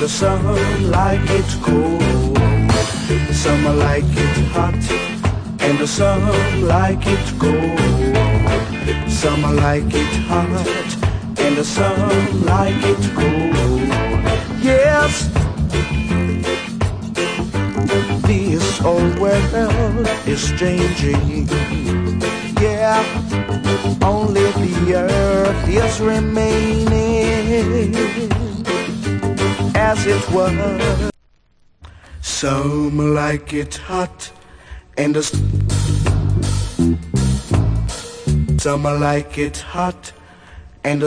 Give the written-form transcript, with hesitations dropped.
the sun like it cold. Some like it hot, and the sun like it cold. Some like it hot, and the sun like it cold. Yes, this old world is changing. Yeah, only the earth is remaining as it was. Some like it hot, and some like it hot, and